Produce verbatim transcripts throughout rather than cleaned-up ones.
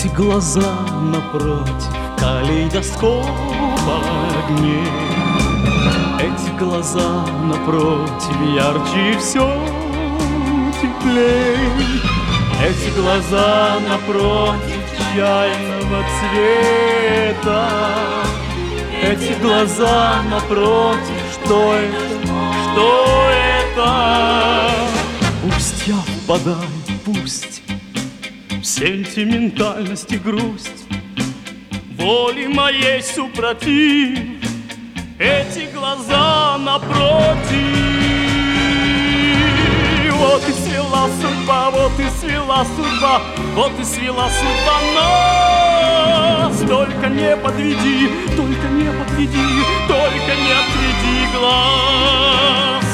Эти глаза напротив калейдоскоп огней. Эти глаза напротив ярче все теплей. Эти глаза напротив чайного цвета. Эти глаза напротив, что это, что это? Пусть я впадаю, пусть в сентиментальность и грусть, воли моей супротив, эти глаза напротив. Вот и свела судьба, вот и свела судьба, вот и свела судьба нас. Только не подведи, только не подведи, только не отведи глаз.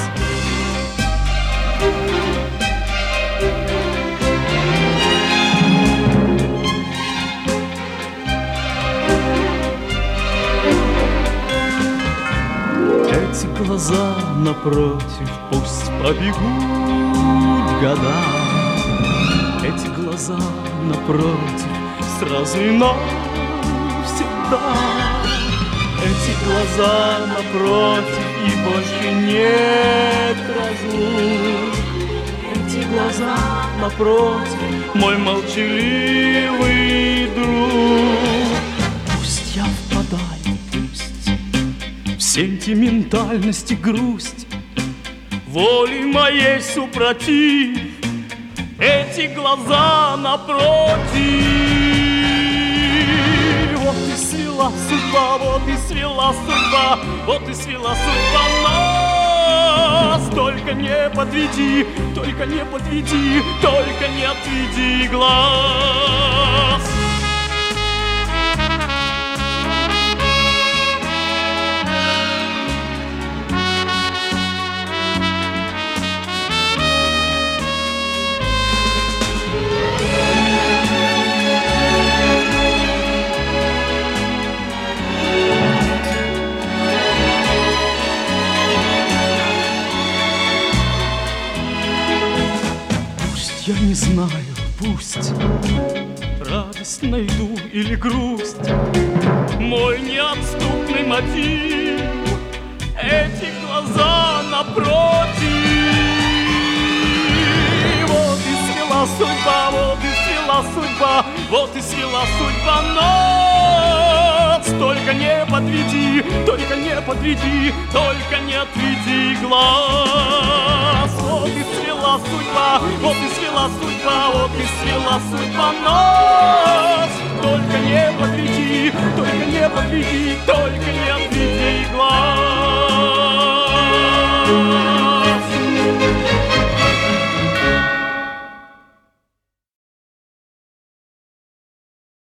Эти глаза напротив пусть пробегут года. Эти глаза напротив сразу и навсегда. Эти глаза напротив и больше нет разлук. Эти глаза напротив мой молчаливый друг. Пусть я впадаю, пусть в сентиментальность и грусть, воли моей супротив, эти глаза напротив. Вот и свела судьба, вот и свела судьба, вот и свела судьба нас. Только не подведи, только не подведи, только не отведи глаз. Я не знаю, пусть радость найду или грусть, мой неотступный мотив, эти глаза напротив. Вот и свела судьба, вот и свела судьба, вот и свела судьба нас. Только не подведи, только не подведи, только не отведи глаз. Вот и свела судьба, вот и свела судьба, вот и свела судьба нас. Только не подведи, только не подведи, только не отведи глаз.